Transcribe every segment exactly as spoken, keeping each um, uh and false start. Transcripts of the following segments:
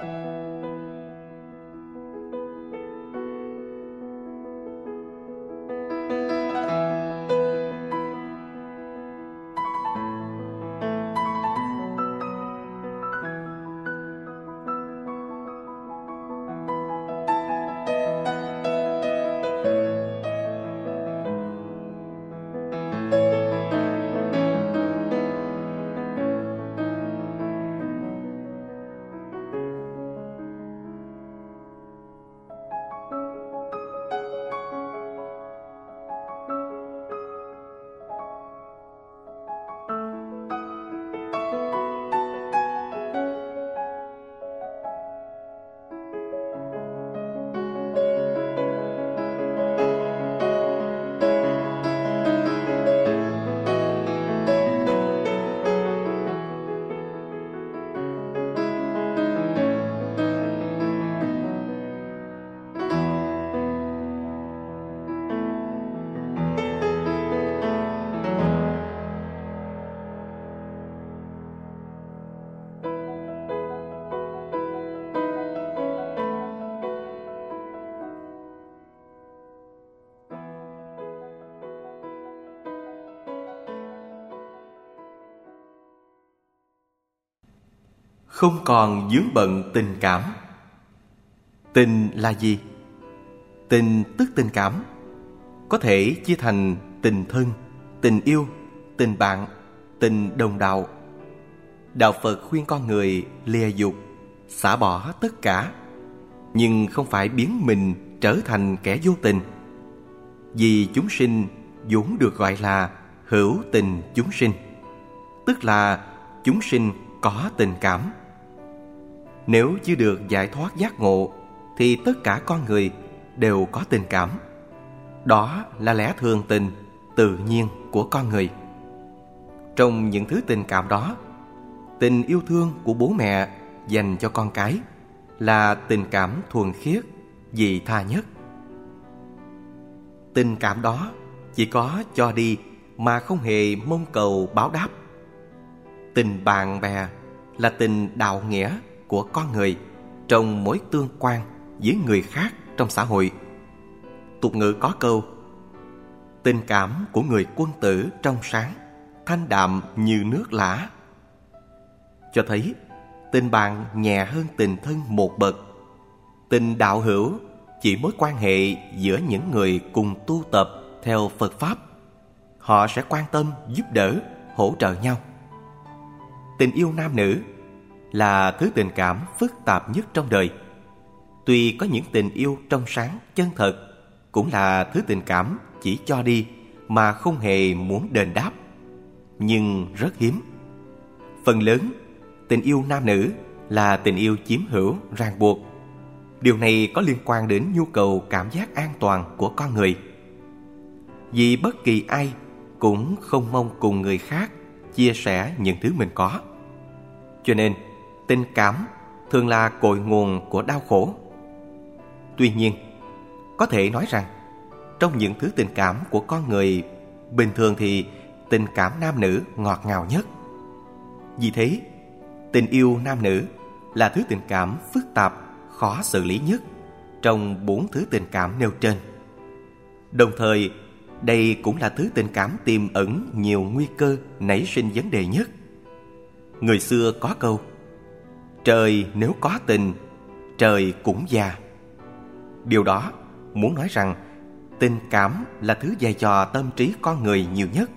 Không còn vướng bận tình cảm. Tình là gì? Tình tức tình cảm, có thể chia thành tình thân, tình yêu, tình bạn, tình đồng đạo. Đạo Phật khuyên con người lìa dục, xả bỏ tất cả, nhưng không phải biến mình trở thành kẻ vô tình. Vì chúng sinh vốn được gọi là hữu tình chúng sinh, tức là chúng sinh có tình cảm. Nếu chưa được giải thoát giác ngộ thì tất cả con người đều có tình cảm. Đó là lẽ thường tình, tự nhiên của con người. Trong những thứ tình cảm đó, tình yêu thương của bố mẹ dành cho con cái là tình cảm thuần khiết, vị tha nhất. Tình cảm đó chỉ có cho đi mà không hề mong cầu báo đáp. Tình bạn bè là tình đạo nghĩa của con người trong mối tương quan với người khác trong xã hội. Tục ngữ có câu: tình cảm của người quân tử trong sáng, thanh đạm như nước lã, cho thấy tình bạn nhẹ hơn tình thân một bậc. Tình đạo hữu chỉ mối quan hệ giữa những người cùng tu tập theo Phật Pháp. Họ sẽ quan tâm, giúp đỡ, hỗ trợ nhau. Tình yêu nam nữ là thứ tình cảm phức tạp nhất trong đời. Tuy có những tình yêu trong sáng, chân thật, cũng là thứ tình cảm chỉ cho đi mà không hề muốn đền đáp, nhưng rất hiếm. Phần lớn, tình yêu nam nữ là tình yêu chiếm hữu, ràng buộc. Điều này có liên quan đến nhu cầu cảm giác an toàn của con người. Vì bất kỳ ai cũng không mong cùng người khác chia sẻ những thứ mình có. Cho nên, tình cảm thường là cội nguồn của đau khổ. Tuy nhiên, có thể nói rằng, trong những thứ tình cảm của con người, bình thường thì tình cảm nam nữ ngọt ngào nhất. Vì thế, tình yêu nam nữ là thứ tình cảm phức tạp, khó xử lý nhất trong bốn thứ tình cảm nêu trên. Đồng thời, đây cũng là thứ tình cảm tiềm ẩn nhiều nguy cơ nảy sinh vấn đề nhất. Người xưa có câu: trời nếu có tình, trời cũng già. Điều đó muốn nói rằng tình cảm là thứ dày dò tâm trí con người nhiều nhất.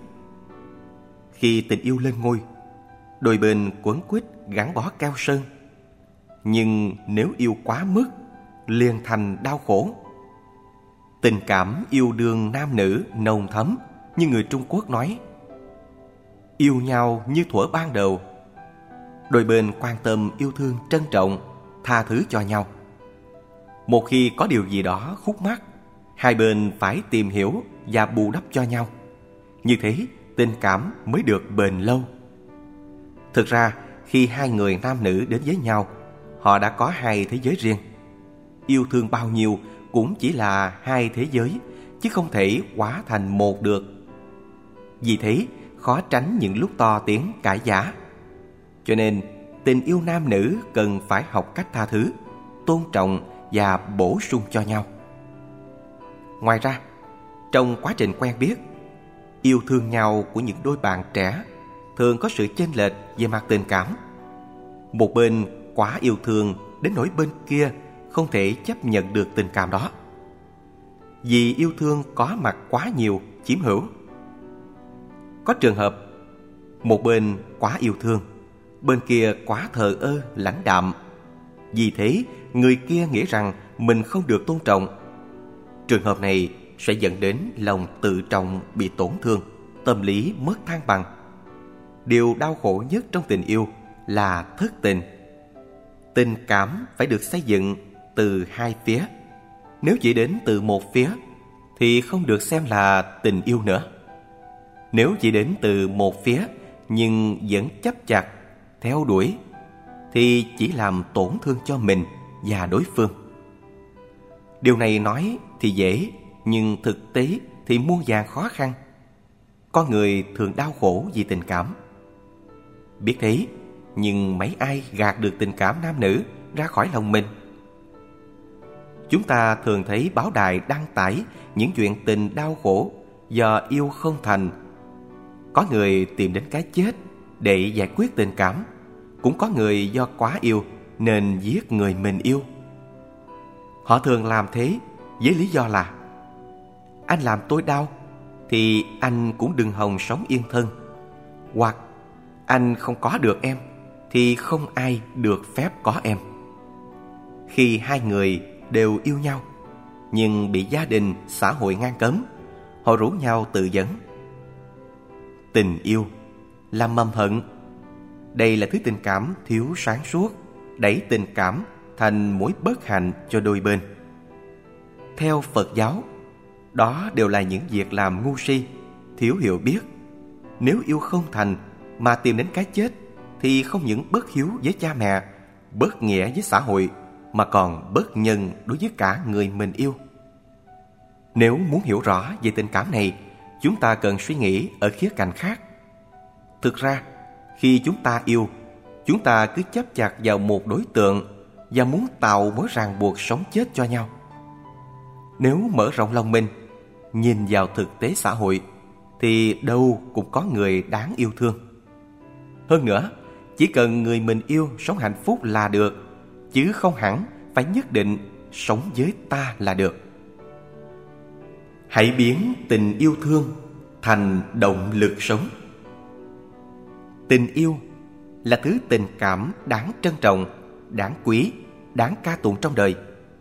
Khi tình yêu lên ngôi, đôi bên quấn quýt gắn bó keo sơn. Nhưng nếu yêu quá mức, liền thành đau khổ. Tình cảm yêu đương nam nữ nồng thấm, như người Trung Quốc nói: yêu nhau như thuở ban đầu. Đôi bên quan tâm, yêu thương, trân trọng, tha thứ cho nhau. Một khi có điều gì đó khúc mắc, hai bên phải tìm hiểu và bù đắp cho nhau. Như thế, tình cảm mới được bền lâu. Thực ra, khi hai người nam nữ đến với nhau, họ đã có hai thế giới riêng. Yêu thương bao nhiêu cũng chỉ là hai thế giới, chứ không thể hóa thành một được. Vì thế, khó tránh những lúc to tiếng cãi vã. Cho nên, tình yêu nam nữ cần phải học cách tha thứ, tôn trọng và bổ sung cho nhau. Ngoài ra, trong quá trình quen biết, yêu thương nhau của những đôi bạn trẻ thường có sự chênh lệch về mặt tình cảm. Một bên quá yêu thương đến nỗi bên kia không thể chấp nhận được tình cảm đó, vì yêu thương có mặt quá nhiều, chiếm hữu. Có trường hợp một bên quá yêu thương, bên kia quá thờ ơ, lãnh đạm. Vì thế, người kia nghĩ rằng mình không được tôn trọng. Trường hợp này sẽ dẫn đến lòng tự trọng bị tổn thương, tâm lý mất thăng bằng. Điều đau khổ nhất trong tình yêu là thất tình. Tình cảm phải được xây dựng từ hai phía. Nếu chỉ đến từ một phía thì không được xem là tình yêu nữa. Nếu chỉ đến từ một phía nhưng vẫn chấp chặt, theo đuổi thì chỉ làm tổn thương cho mình và đối phương. Điều này nói thì dễ, nhưng thực tế thì muôn vàn khó khăn. Con người thường đau khổ vì tình cảm. Biết thế, nhưng mấy ai gạt được tình cảm nam nữ ra khỏi lòng mình. Chúng ta thường thấy báo đài đăng tải những chuyện tình đau khổ do yêu không thành. Có người tìm đến cái chết để giải quyết tình cảm, cũng có người do quá yêu nên giết người mình yêu. Họ thường làm thế với lý do là: anh làm tôi đau thì anh cũng đừng hòng sống yên thân, hoặc anh không có được em thì không ai được phép có em. Khi hai người đều yêu nhau nhưng bị gia đình, xã hội ngăn cấm, họ rủ nhau tự vấn. Tình yêu là mầm hận. Đây là thứ tình cảm thiếu sáng suốt, đẩy tình cảm thành mối bất hạnh cho đôi bên. Theo Phật giáo, đó đều là những việc làm ngu si, thiếu hiểu biết. Nếu yêu không thành mà tìm đến cái chết thì không những bất hiếu với cha mẹ, bất nghĩa với xã hội, mà còn bất nhân đối với cả người mình yêu. Nếu muốn hiểu rõ về tình cảm này, chúng ta cần suy nghĩ ở khía cạnh khác. Thực ra, khi chúng ta yêu, chúng ta cứ chấp chặt vào một đối tượng và muốn tạo mối ràng buộc sống chết cho nhau. Nếu mở rộng lòng mình, nhìn vào thực tế xã hội, thì đâu cũng có người đáng yêu thương. Hơn nữa, chỉ cần người mình yêu sống hạnh phúc là được, chứ không hẳn phải nhất định sống với ta là được. Hãy biến tình yêu thương thành động lực sống. Tình yêu là thứ tình cảm đáng trân trọng, đáng quý, đáng ca tụng trong đời.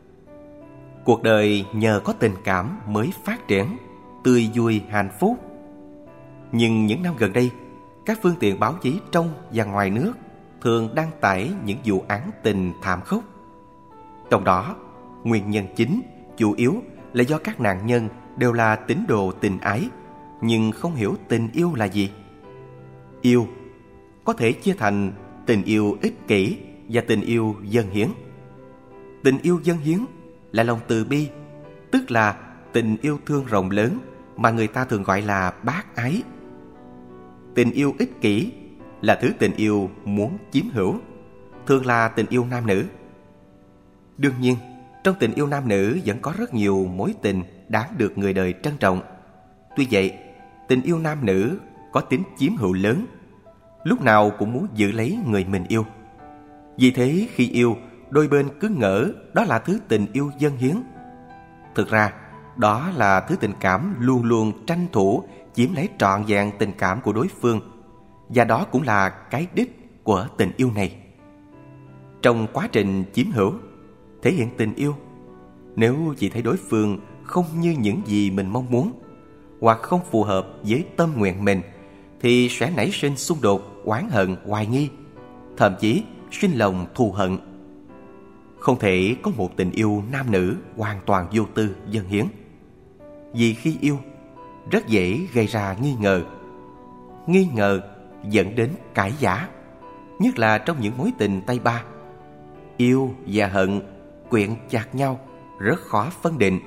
Cuộc đời nhờ có tình cảm mới phát triển, tươi vui, hạnh phúc. Nhưng những năm gần đây, các phương tiện báo chí trong và ngoài nước thường đăng tải những vụ án tình thảm khốc. Trong đó, nguyên nhân chính, chủ yếu là do các nạn nhân đều là tín đồ tình ái, nhưng không hiểu tình yêu là gì. Yêu có thể chia thành tình yêu ích kỷ và tình yêu dâng hiến. Tình yêu dâng hiến là lòng từ bi, tức là tình yêu thương rộng lớn mà người ta thường gọi là bác ái. Tình yêu ích kỷ là thứ tình yêu muốn chiếm hữu, thường là tình yêu nam nữ. Đương nhiên, trong tình yêu nam nữ vẫn có rất nhiều mối tình đáng được người đời trân trọng. Tuy vậy, tình yêu nam nữ có tính chiếm hữu lớn, lúc nào cũng muốn giữ lấy người mình yêu. Vì thế khi yêu, đôi bên cứ ngỡ đó là thứ tình yêu dâng hiến. Thực ra, đó là thứ tình cảm luôn luôn tranh thủ chiếm lấy trọn vẹn tình cảm của đối phương, và đó cũng là cái đích của tình yêu này. Trong quá trình chiếm hữu, thể hiện tình yêu, nếu chỉ thấy đối phương không như những gì mình mong muốn, hoặc không phù hợp với tâm nguyện mình, thì sẽ nảy sinh xung đột, oán hận, hoài nghi, thậm chí sinh lòng thù hận. Không thể có một tình yêu nam nữ hoàn toàn vô tư, dâng hiến. Vì khi yêu, rất dễ gây ra nghi ngờ. Nghi ngờ dẫn đến cãi vã, nhất là trong những mối tình tay ba. Yêu và hận quyện chặt nhau, rất khó phân định.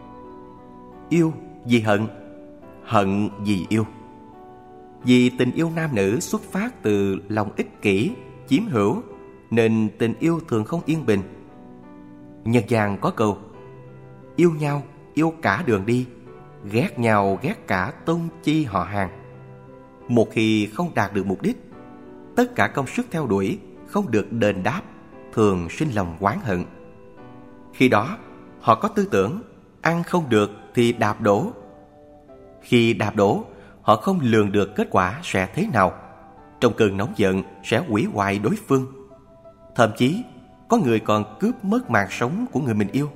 Yêu vì hận, hận vì yêu. Vì tình yêu nam nữ xuất phát từ lòng ích kỷ chiếm hữu, nên tình yêu thường không yên bình. Nhân gian có câu: yêu nhau yêu cả đường đi, ghét nhau ghét cả tôn chi họ hàng. Một khi không đạt được mục đích, tất cả công sức theo đuổi không được đền đáp, thường sinh lòng oán hận. Khi đó họ có tư tưởng ăn không được thì đạp đổ. Khi đạp đổ, họ không lường được kết quả sẽ thế nào. Trong cơn nóng giận sẽ hủy hoại đối phương. Thậm chí có người còn cướp mất mạng sống của người mình yêu.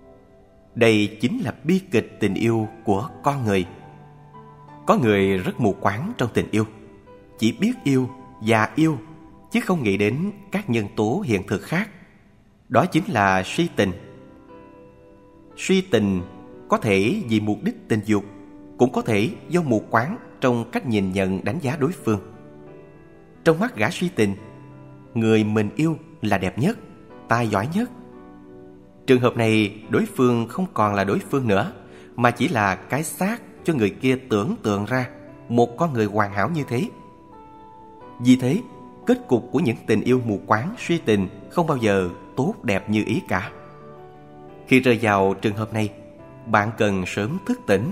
Đây chính là bi kịch tình yêu của con người. Có người rất mù quáng trong tình yêu, chỉ biết yêu và yêu, chứ không nghĩ đến các nhân tố hiện thực khác. Đó chính là si tình. Si tình có thể vì mục đích tình dục, cũng có thể do mù quáng trong cách nhìn nhận đánh giá đối phương. Trong mắt gã si tình, người mình yêu là đẹp nhất, tài giỏi nhất. Trường hợp này, đối phương không còn là đối phương nữa, mà chỉ là cái xác cho người kia tưởng tượng ra một con người hoàn hảo như thế. Vì thế, kết cục của những tình yêu mù quáng si tình không bao giờ tốt đẹp như ý cả. Khi rơi vào trường hợp này, bạn cần sớm thức tỉnh.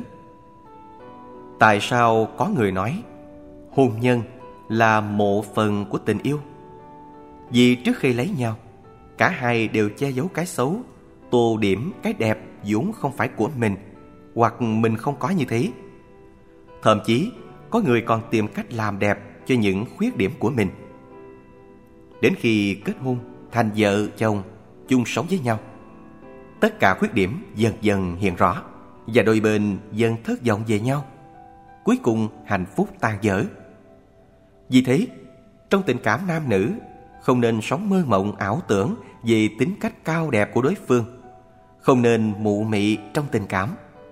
Tại sao có người nói hôn nhân là mộ phần của tình yêu? Vì trước khi lấy nhau, cả hai đều che giấu cái xấu, tô điểm cái đẹp vốn không phải của mình, hoặc mình không có như thế. Thậm chí có người còn tìm cách làm đẹp cho những khuyết điểm của mình. Đến khi kết hôn thành vợ chồng chung sống với nhau, tất cả khuyết điểm dần dần hiện rõ, và đôi bên dần thất vọng về nhau. Cuối cùng hạnh phúc tan vỡ. Vì thế, trong tình cảm nam nữ, không nên sống mơ mộng ảo tưởng về tính cách cao đẹp của đối phương, không nên mụ mị trong tình cảm.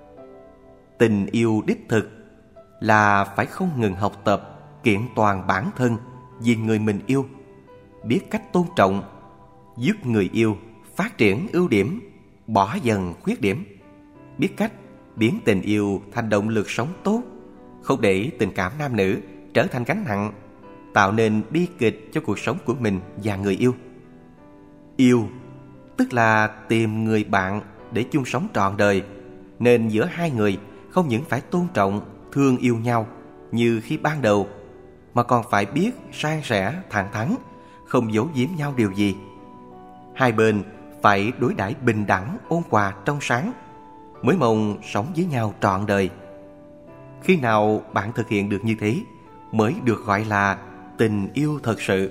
Tình yêu đích thực là phải không ngừng học tập, kiện toàn bản thân vì người mình yêu, biết cách tôn trọng, giúp người yêu phát triển ưu điểm, bỏ dần khuyết điểm, biết cách biến tình yêu thành động lực sống tốt, không để tình cảm nam nữ trở thành gánh nặng, tạo nên bi kịch cho cuộc sống của mình và người yêu. Yêu tức là tìm người bạn để chung sống trọn đời, nên giữa hai người không những phải tôn trọng, thương yêu nhau như khi ban đầu, mà còn phải biết san sẻ, thẳng thắn, không giấu giếm nhau điều gì. Hai bên phải đối đãi bình đẳng, ôn hòa, trong sáng, mới mong sống với nhau trọn đời. Khi nào bạn thực hiện được như thế, mới được gọi là tình yêu thật sự.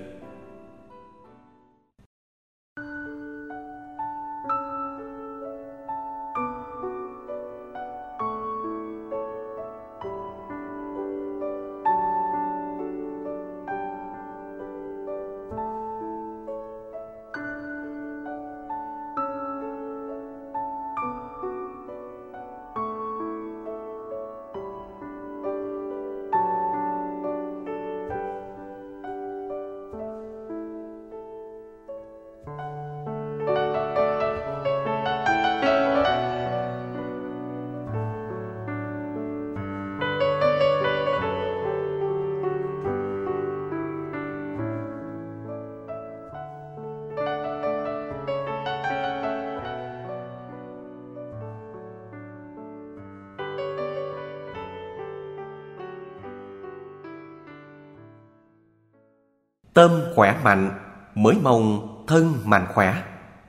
Tâm khỏe mạnh mới mong thân mạnh khỏe.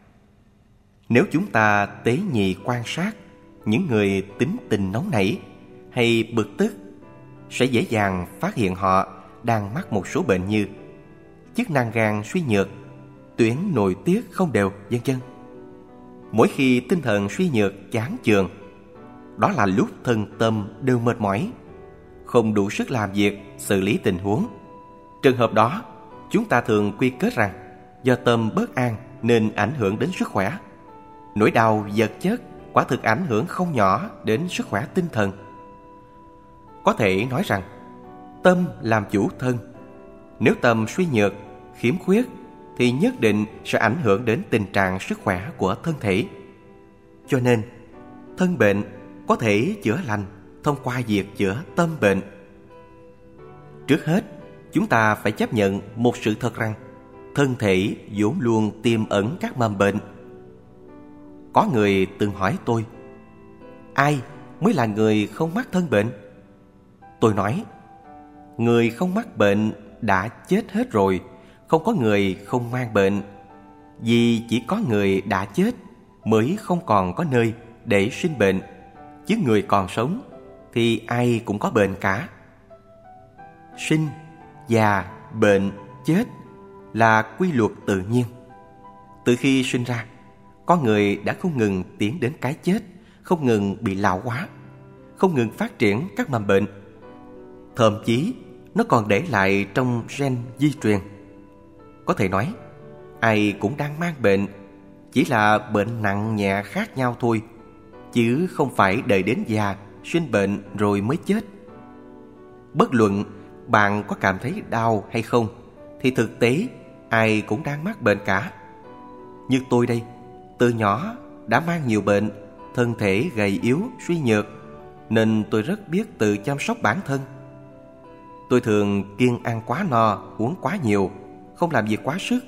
Nếu chúng ta tế nhị quan sát những người tính tình nóng nảy hay bực tức, sẽ dễ dàng phát hiện họ đang mắc một số bệnh như chức năng gan suy nhược, tuyến nội tiết không đều, vân vân. Mỗi khi tinh thần suy nhược, chán chường, đó là lúc thân tâm đều mệt mỏi, không đủ sức làm việc, xử lý tình huống. Trường hợp đó, chúng ta thường quy kết rằng do tâm bất an nên ảnh hưởng đến sức khỏe. Nỗi đau vật chất quả thực ảnh hưởng không nhỏ đến sức khỏe tinh thần. Có thể nói rằng tâm làm chủ thân. Nếu tâm suy nhược, khiếm khuyết thì nhất định sẽ ảnh hưởng đến tình trạng sức khỏe của thân thể. Cho nên, thân bệnh có thể chữa lành thông qua việc chữa tâm bệnh. Trước hết, chúng ta phải chấp nhận một sự thật rằng thân thể vốn luôn tiềm ẩn các mầm bệnh. Có người từng hỏi tôi, ai mới là người không mắc thân bệnh? Tôi nói, người không mắc bệnh đã chết hết rồi, không có người không mang bệnh. Vì chỉ có người đã chết mới không còn có nơi để sinh bệnh, chứ người còn sống thì ai cũng có bệnh cả. Sinh, già, bệnh, chết là quy luật tự nhiên. Từ khi sinh ra, con người đã không ngừng tiến đến cái chết, không ngừng bị lão hóa, không ngừng phát triển các mầm bệnh. Thậm chí nó còn để lại trong gen di truyền. Có thể nói, ai cũng đang mang bệnh, chỉ là bệnh nặng nhẹ khác nhau thôi, chứ không phải đợi đến già, sinh bệnh rồi mới chết. Bất luận bạn có cảm thấy đau hay không, thì thực tế ai cũng đang mắc bệnh cả. Như tôi đây, từ nhỏ đã mang nhiều bệnh, thân thể gầy yếu, suy nhược, nên tôi rất biết tự chăm sóc bản thân. Tôi thường kiêng ăn quá no, uống quá nhiều, không làm việc quá sức.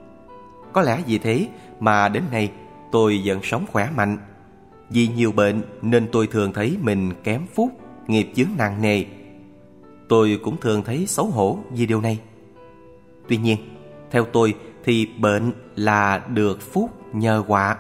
Có lẽ vì thế mà đến nay tôi vẫn sống khỏe mạnh. Vì nhiều bệnh nên tôi thường thấy mình kém phúc, nghiệp chướng nặng nề. Tôi cũng thường thấy xấu hổ vì điều này. Tuy nhiên, theo tôi thì bệnh là được phúc nhờ họa.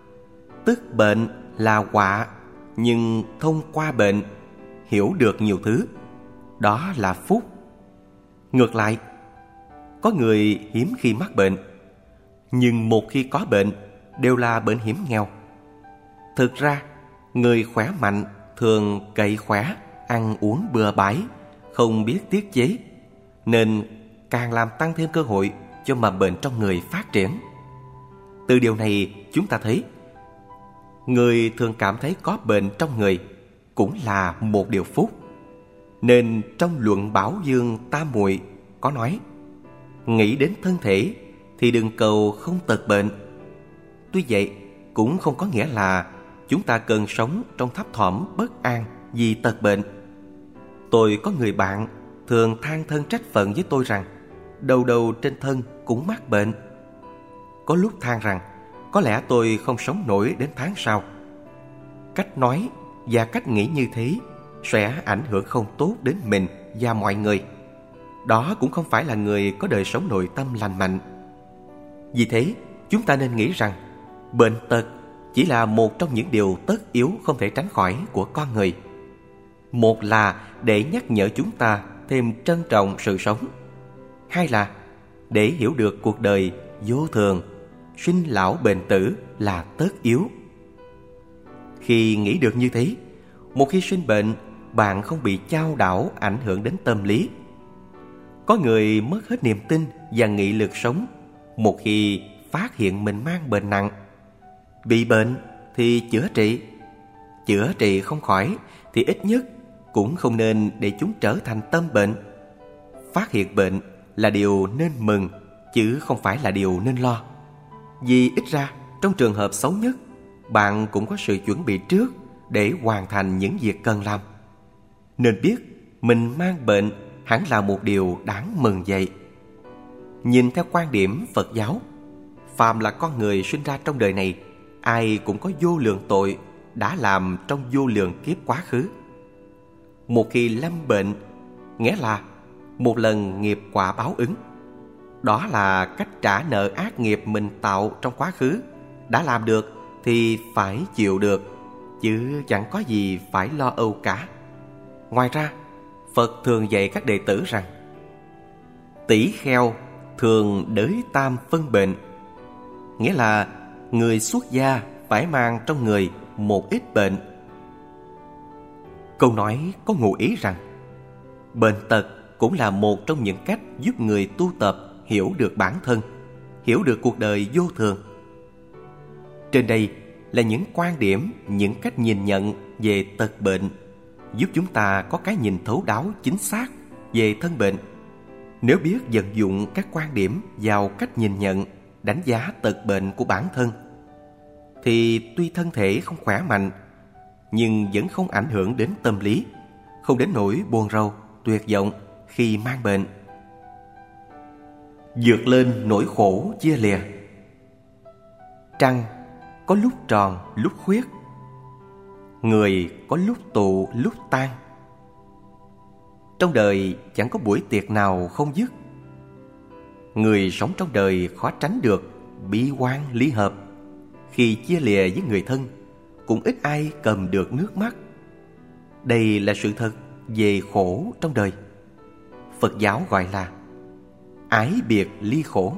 Tức bệnh là họa, nhưng thông qua bệnh hiểu được nhiều thứ, đó là phúc. Ngược lại, có người hiếm khi mắc bệnh, nhưng một khi có bệnh đều là bệnh hiểm nghèo. Thực ra, người khỏe mạnh thường cậy khỏe, ăn uống bừa bãi, không biết tiết chế, nên càng làm tăng thêm cơ hội cho mầm bệnh trong người phát triển. Từ điều này chúng ta thấy, người thường cảm thấy có bệnh trong người cũng là một điều phúc. Nên trong luận Bảo Dương Tam Muội có nói, nghĩ đến thân thể thì đừng cầu không tật bệnh. Tuy vậy, cũng không có nghĩa là chúng ta cần sống trong thấp thỏm bất an vì tật bệnh. Tôi có người bạn thường than thân trách phận với tôi rằng đầu đầu trên thân cũng mắc bệnh. Có lúc than rằng có lẽ tôi không sống nổi đến tháng sau. Cách nói và cách nghĩ như thế sẽ ảnh hưởng không tốt đến mình và mọi người. Đó cũng không phải là người có đời sống nội tâm lành mạnh. Vì thế, chúng ta nên nghĩ rằng bệnh tật chỉ là một trong những điều tất yếu không thể tránh khỏi của con người. Một là để nhắc nhở chúng ta thêm trân trọng sự sống. Hai là để hiểu được cuộc đời vô thường, sinh lão bệnh tử là tất yếu. Khi nghĩ được như thế, một khi sinh bệnh, bạn không bị chao đảo ảnh hưởng đến tâm lý. Có người mất hết niềm tin và nghị lực sống một khi phát hiện mình mang bệnh nặng. Bị bệnh thì chữa trị, chữa trị không khỏi thì ít nhất cũng không nên để chúng trở thành tâm bệnh. Phát hiện bệnh là điều nên mừng, chứ không phải là điều nên lo. Vì ít ra trong trường hợp xấu nhất, bạn cũng có sự chuẩn bị trước để hoàn thành những việc cần làm. Nên biết mình mang bệnh hẳn là một điều đáng mừng vậy. Nhìn theo quan điểm Phật giáo, phàm là con người sinh ra trong đời này, ai cũng có vô lượng tội đã làm trong vô lượng kiếp quá khứ. Một khi lâm bệnh, nghĩa là một lần nghiệp quả báo ứng. Đó là cách trả nợ ác nghiệp mình tạo trong quá khứ. Đã làm được thì phải chịu được, chứ chẳng có gì phải lo âu cả. Ngoài ra, Phật thường dạy các đệ tử rằng tỷ kheo thường đới tam phân bệnh, nghĩa là người xuất gia phải mang trong người một ít bệnh. Câu nói có ngụ ý rằng bệnh tật cũng là một trong những cách giúp người tu tập hiểu được bản thân, hiểu được cuộc đời vô thường. Trên đây là những quan điểm, những cách nhìn nhận về tật bệnh, giúp chúng ta có cái nhìn thấu đáo chính xác về thân bệnh. Nếu biết vận dụng các quan điểm vào cách nhìn nhận, đánh giá tật bệnh của bản thân, thì tuy thân thể không khỏe mạnh, nhưng vẫn không ảnh hưởng đến tâm lý, không đến nỗi buồn rầu, tuyệt vọng khi mang bệnh. vượt lên nỗi khổ chia lìa. Trăng có lúc tròn lúc khuyết, người có lúc tụ lúc tan. Trong đời chẳng có buổi tiệc nào không dứt. Người sống trong đời khó tránh được bi quan ly hợp. Khi chia lìa với người thân, cũng ít ai cầm được nước mắt. Đây là sự thật về khổ trong đời. Phật giáo gọi là ái biệt ly khổ.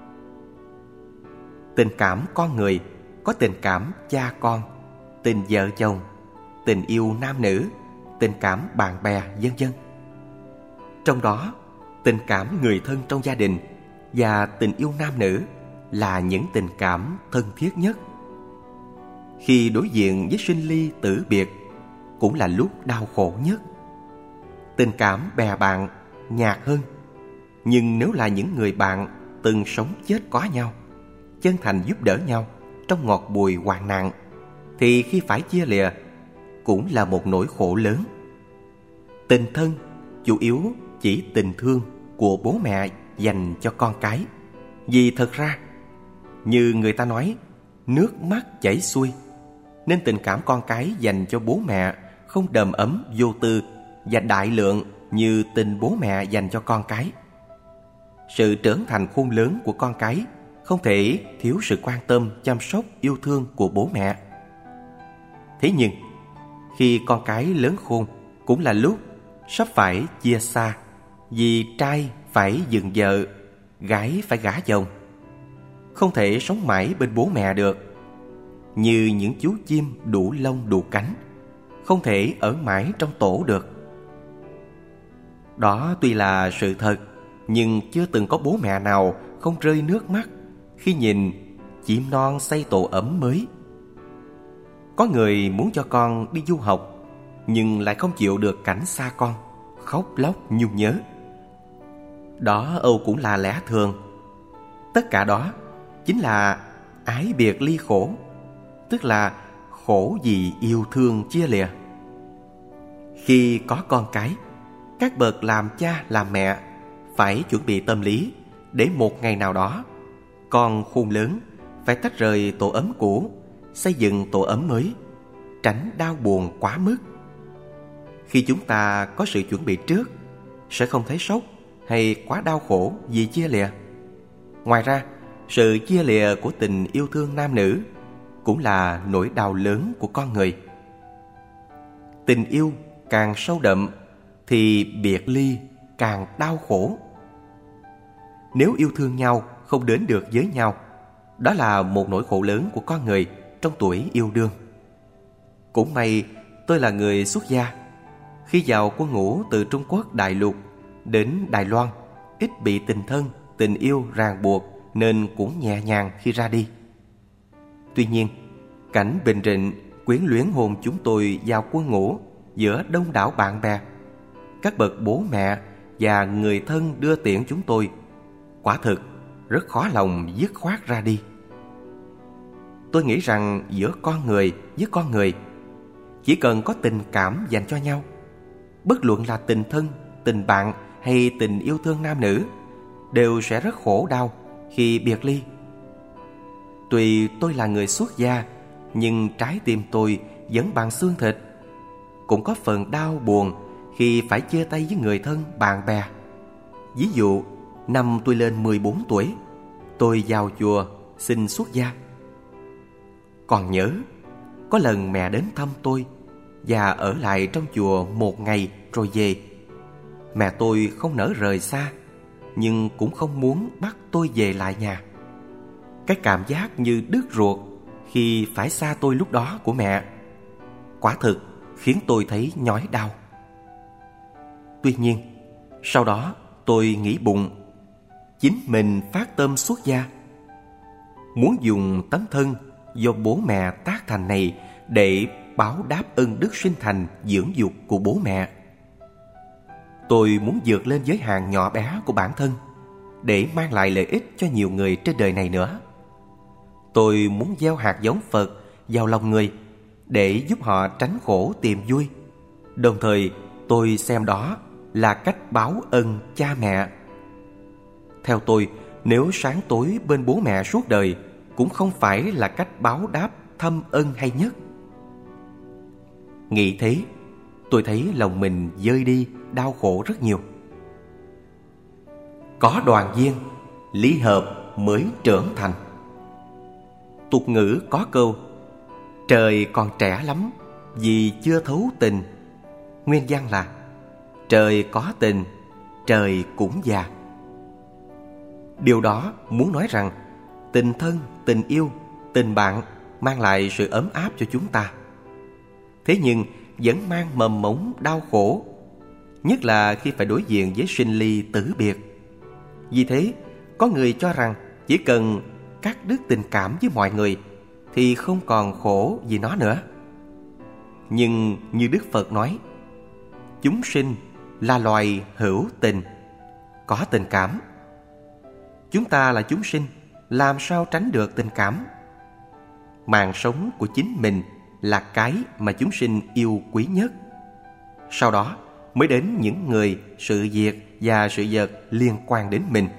Tình cảm con người có tình cảm cha con, tình vợ chồng, tình yêu nam nữ, tình cảm bạn bè, vân vân. Trong đó, tình cảm người thân trong gia đình và tình yêu nam nữ là những tình cảm thân thiết nhất. Khi đối diện với sinh ly tử biệt, cũng là lúc đau khổ nhất. Tình cảm bè bạn nhạt hơn, nhưng nếu là những người bạn từng sống chết có nhau, chân thành giúp đỡ nhau trong ngọt bùi hoạn nạn, thì khi phải chia lìa cũng là một nỗi khổ lớn. Tình thân chủ yếu chỉ tình thương của bố mẹ dành cho con cái. Vì thật ra, như người ta nói, nước mắt chảy xuôi, nên tình cảm con cái dành cho bố mẹ không đầm ấm, vô tư và đại lượng như tình bố mẹ dành cho con cái. Sự trưởng thành khôn lớn của con cái không thể thiếu sự quan tâm, chăm sóc, yêu thương của bố mẹ. Thế nhưng, khi con cái lớn khôn cũng là lúc sắp phải chia xa, vì trai phải dựng vợ, gái phải gả chồng. Không thể sống mãi bên bố mẹ được. Như những chú chim đủ lông đủ cánh, không thể ở mãi trong tổ được. Đó tuy là sự thật, nhưng chưa từng có bố mẹ nào không rơi nước mắt khi nhìn chim non xây tổ ấm mới. Có người muốn cho con đi du học, nhưng lại không chịu được cảnh xa con, khóc lóc nhung nhớ. Đó âu cũng là lẽ thường. Tất cả đó chính là ái biệt ly khổ, tức là khổ vì yêu thương chia lìa. Khi có con cái, các bậc làm cha làm mẹ phải chuẩn bị tâm lý để một ngày nào đó con khôn lớn phải tách rời tổ ấm cũ, xây dựng tổ ấm mới, tránh đau buồn quá mức. Khi chúng ta có sự chuẩn bị trước, sẽ không thấy sốc hay quá đau khổ vì chia lìa. Ngoài ra, sự chia lìa của tình yêu thương nam nữ cũng là nỗi đau lớn của con người. Tình yêu càng sâu đậm thì biệt ly càng đau khổ. Nếu yêu thương nhau không đến được với nhau, đó là một nỗi khổ lớn của con người trong tuổi yêu đương. Cũng may tôi là người xuất gia. Khi vào quân ngũ từ Trung Quốc đại lục đến Đài Loan, ít bị tình thân, tình yêu ràng buộc nên cũng nhẹ nhàng khi ra đi. Tuy nhiên, cảnh bình rịnh quyến luyến hồn chúng tôi vào quân ngũ giữa đông đảo bạn bè, các bậc bố mẹ và người thân đưa tiễn chúng tôi, quả thực rất khó lòng dứt khoát ra đi. Tôi nghĩ rằng giữa con người với con người, chỉ cần có tình cảm dành cho nhau, bất luận là tình thân, tình bạn hay tình yêu thương nam nữ, đều sẽ rất khổ đau khi biệt ly. Tuy tôi là người xuất gia, nhưng trái tim tôi vẫn bằng xương thịt, cũng có phần đau buồn khi phải chia tay với người thân, bạn bè. Ví dụ, năm tôi lên mười bốn tuổi, tôi vào chùa xin xuất gia. Còn nhớ, có lần mẹ đến thăm tôi và ở lại trong chùa một ngày rồi về. Mẹ tôi không nỡ rời xa, nhưng cũng không muốn bắt tôi về lại nhà. Cái cảm giác như đứt ruột khi phải xa tôi lúc đó của mẹ, quả thực khiến tôi thấy nhói đau. Tuy nhiên, sau đó tôi nghĩ bụng, chính mình phát tâm xuất gia, muốn dùng tấm thân do bố mẹ tác thành này để báo đáp ơn đức sinh thành dưỡng dục của bố mẹ. Tôi muốn vượt lên giới hạn nhỏ bé của bản thân để mang lại lợi ích cho nhiều người trên đời này nữa. Tôi muốn gieo hạt giống Phật vào lòng người để giúp họ tránh khổ tìm vui. Đồng thời, tôi xem đó là cách báo ân cha mẹ. Theo tôi, nếu sáng tối bên bố mẹ suốt đời cũng không phải là cách báo đáp thâm ân hay nhất. Nghĩ thế, tôi thấy lòng mình dơi đi, đau khổ rất nhiều. Có đoàn viên, ly hợp mới trưởng thành. Tục ngữ có câu: trời còn trẻ lắm vì chưa thấu tình. Nguyên văn là: trời có tình, trời cũng già. Điều đó muốn nói rằng tình thân, tình yêu, tình bạn mang lại sự ấm áp cho chúng ta. Thế nhưng vẫn mang mầm mống đau khổ, nhất là khi phải đối diện với sinh ly tử biệt. Vì thế, có người cho rằng chỉ cần cắt đứt tình cảm với mọi người thì không còn khổ vì nó nữa. Nhưng như Đức Phật nói, chúng sinh là loài hữu tình, có tình cảm. Chúng ta là chúng sinh, làm sao tránh được tình cảm? Mạng sống của chính mình là cái mà chúng sinh yêu quý nhất. Sau đó mới đến những người, sự việc và sự vật liên quan đến mình.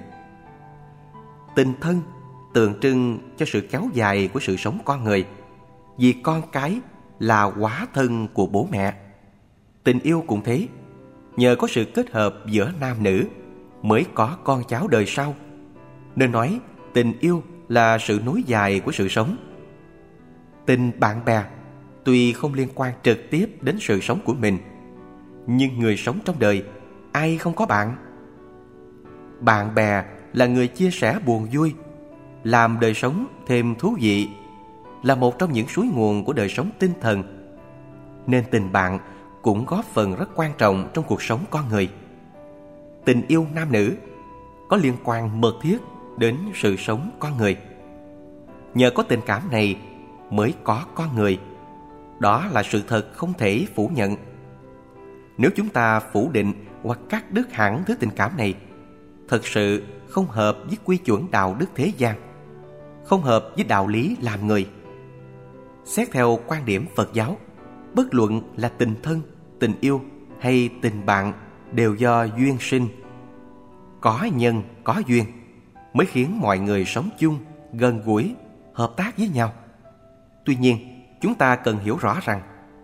Tình thân tượng trưng cho sự kéo dài của sự sống con người, vì con cái là hóa thân của bố mẹ. Tình yêu cũng thế, nhờ có sự kết hợp giữa nam nữ mới có con cháu đời sau. Nên nói tình yêu là sự nối dài của sự sống. Tình bạn bè tuy không liên quan trực tiếp đến sự sống của mình, nhưng người sống trong đời ai không có bạn? Bạn bè là người chia sẻ buồn vui, làm đời sống thêm thú vị, là một trong những suối nguồn của đời sống tinh thần. Nên tình bạn cũng góp phần rất quan trọng trong cuộc sống con người. Tình yêu nam nữ có liên quan mật thiết đến sự sống con người. Nhờ có tình cảm này mới có con người. Đó là sự thật không thể phủ nhận. Nếu chúng ta phủ định hoặc cắt đứt hẳn thứ tình cảm này, thật sự không hợp với quy chuẩn đạo đức thế gian, không hợp với đạo lý làm người. Xét theo quan điểm Phật giáo, bất luận là tình thân, tình yêu hay tình bạn đều do duyên sinh. Có nhân, có duyên mới khiến mọi người sống chung, gần gũi, hợp tác với nhau. Tuy nhiên, chúng ta cần hiểu rõ rằng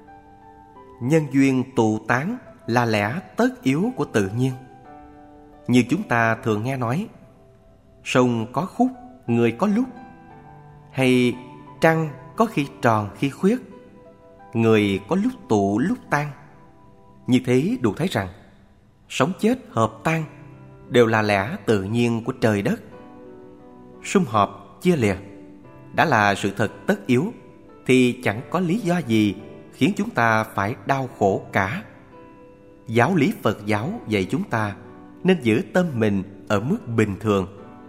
nhân duyên tụ tán là lẽ tất yếu của tự nhiên. Như chúng ta thường nghe nói, sông có khúc, người có lúc, hay trăng có khi tròn khi khuyết, người có lúc tụ lúc tan. Như thế đủ thấy rằng sống chết hợp tan đều là lẽ tự nhiên của trời đất. Sum họp chia lìa đã là sự thật tất yếu, thì chẳng có lý do gì khiến chúng ta phải đau khổ cả. Giáo lý Phật giáo dạy chúng ta nên giữ tâm mình ở mức bình thường.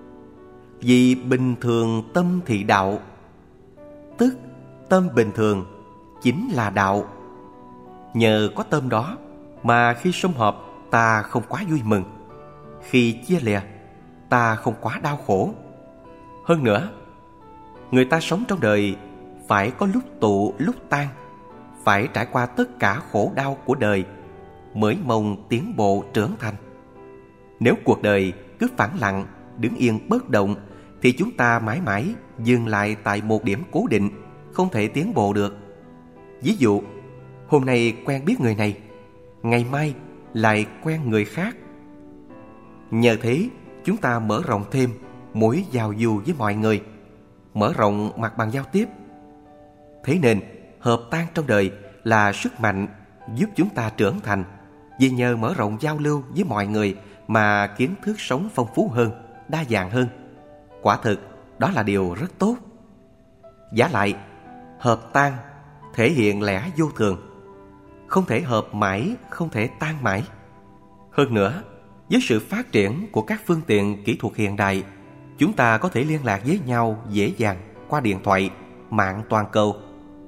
Vì bình thường tâm thì đạo, tức tâm bình thường chính là đạo. Nhờ có tâm đó mà khi sum họp ta không quá vui mừng, khi chia lìa ta không quá đau khổ. Hơn nữa, người ta sống trong đời phải có lúc tụ lúc tan, phải trải qua tất cả khổ đau của đời mới mong tiến bộ trưởng thành. Nếu cuộc đời cứ phẳng lặng, đứng yên bất động, thì chúng ta mãi mãi dừng lại tại một điểm cố định, không thể tiến bộ được. Ví dụ, hôm nay quen biết người này, ngày mai lại quen người khác. Nhờ thế, chúng ta mở rộng thêm mối giao du với mọi người, mở rộng mặt bằng giao tiếp. Thế nên, hợp tan trong đời là sức mạnh giúp chúng ta trưởng thành, vì nhờ mở rộng giao lưu với mọi người mà kiến thức sống phong phú hơn, đa dạng hơn. Quả thực, đó là điều rất tốt. Vả lại, hợp tan thể hiện lẽ vô thường, không thể hợp mãi, không thể tan mãi. Hơn nữa, với sự phát triển của các phương tiện kỹ thuật hiện đại, chúng ta có thể liên lạc với nhau dễ dàng qua điện thoại, mạng toàn cầu.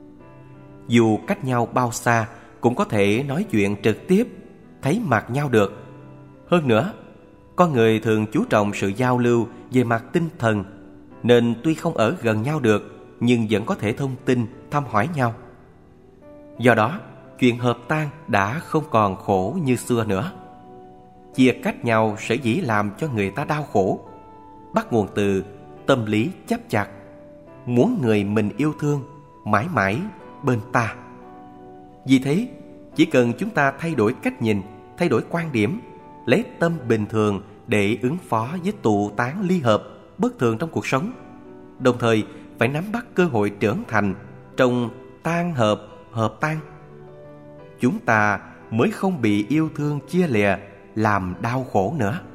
Dù cách nhau bao xa cũng có thể nói chuyện trực tiếp, thấy mặt nhau được. Hơn nữa, con người thường chú trọng sự giao lưu về mặt tinh thần, nên tuy không ở gần nhau được nhưng vẫn có thể thông tin, thăm hỏi nhau. Do đó, chuyện hợp tan đã không còn khổ như xưa nữa. Chia cách nhau sẽ dĩ làm cho người ta đau khổ. bắt nguồn từ tâm lý chấp chặt, muốn người mình yêu thương mãi mãi bên ta. Vì thế, chỉ cần chúng ta thay đổi cách nhìn, thay đổi quan điểm, lấy tâm bình thường để ứng phó với tụ tán ly hợp bất thường trong cuộc sống, đồng thời phải nắm bắt cơ hội trưởng thành trong tan hợp, hợp tan, chúng ta mới không bị yêu thương chia lìa làm đau khổ nữa.